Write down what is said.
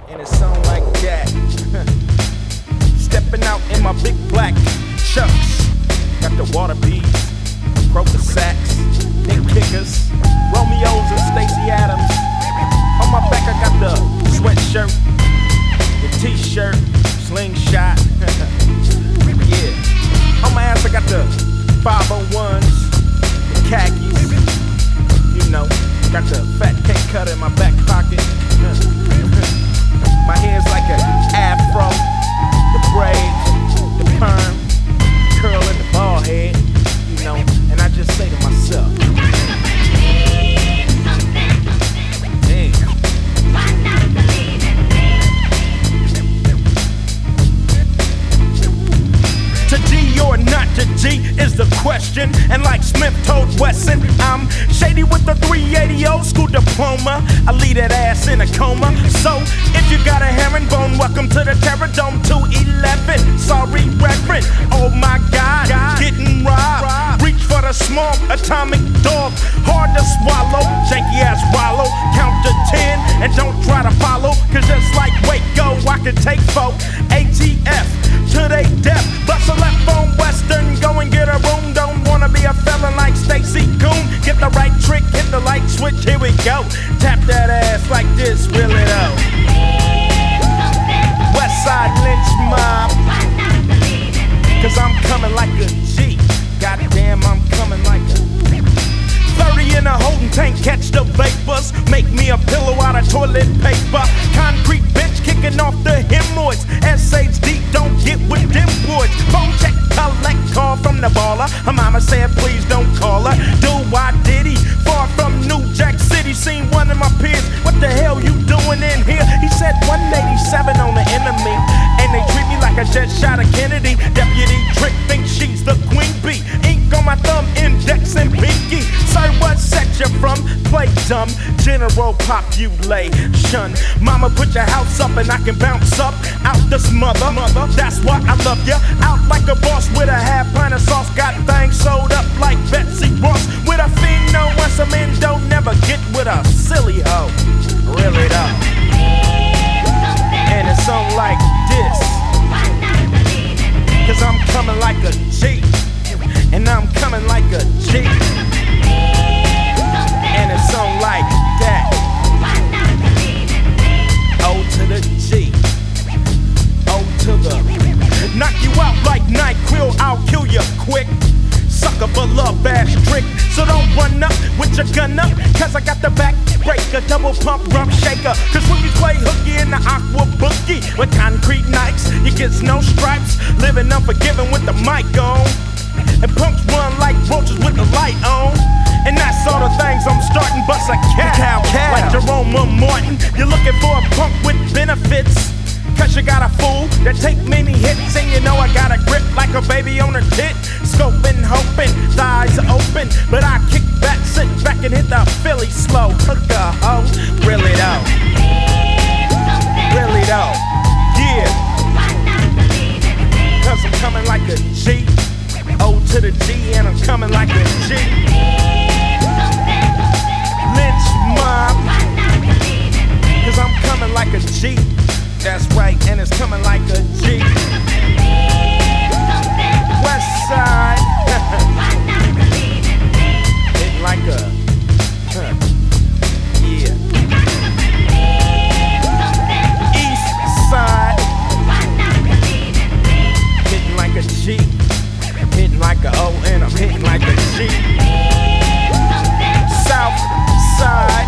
And it sound like that. Stepping out in my big black chucks. Got the water beads, Kroger sacks, Nick Kickers, Romeos and Stacey Adams. On my back I got the sweatshirt, the t-shirt, slingshot. Yeah. On my ass I got the 501s, the khakis. You know, got the fat cake cutter in my back pocket. My hair's like an afro, the braids, the perm, curl in the bald head, you know, and I just say to myself, damn. To G or not to G is the question. And like Smith told Wesson, I'm shady with the 380 old school diploma. I leave that ass in a coma. So if you got a herringbone, welcome to the Terror Dome 211. Sorry, Reverend. Oh my God, getting robbed. Reach for the small atomic dog. Hard to swallow, janky ass wallow. Count to 10 and don't try to follow. Cause just like Waco, I can take folk. ATF to they death. Bust a left on Western, go and get a room. Don't wanna be a felon like Stacey Coon. Get the right trick, hit the light switch, here we go. Tap that ass like this, reel it out. Westside lynch mob. Cause I'm coming like a G. Goddamn, I'm coming like a 30 in a holding tank, catch the vapors. Make me a pillow out of toilet paper. Concrete bench kicking off the hemorrhoids. SHD, don't get with them boys. Phone check, collect call from the baller. Her mama said, please don't call her. Do why did he? Far from New Jack City, seen one of my peers. What the hell you doing in here? He said 187 on the enemy. And they treat me like I just shot a Kennedy. Deputy Trick thinks she's the queen bee. Ink on my thumb, index and pinky. Sir, what set you from? Play dumb, general population. Mama, put your house up and I can bounce up out this mother. That's why I love ya. Out like a boss with a half pint of sauce. Got things sold up like Betsy Ross. With a pheno and some endo. Never get with a silly hoe. Really though. And it's on like this. Cause I'm coming like a G. And I'm coming like a G. And it's on like that. O to the G. O to the. Knock you out like NyQuil, I'll kill you quick. Sucker for love, ass trick. So don't run up with your gun up. Cause I got the back breaker, double pump rump shaker. Cause when we play hooky in the aqua boogie with concrete nights, you get no stripes. Living unforgiving with the mic on. And punks run like roaches with the light on. And that's all the things I'm starting, bust a cow. Like Jerome Martin, you're looking for a punk with benefits. Cause you got a fool that take many hits. And you know I got a grip like a baby on her tit. Scoping, hoping, thighs are open. But I kick back, sit back and hit the Philly slow. Hook a hoe, really though. Really though, yeah. Cause I'm coming like a G. O to the G and I'm coming like a G. Lynch mob. Cause I'm coming like a G. That's right, and it's coming like a G. West side. It like a yeah. East side. Hitting like a G. Hitting like a O and I'm hitting like a G. South side.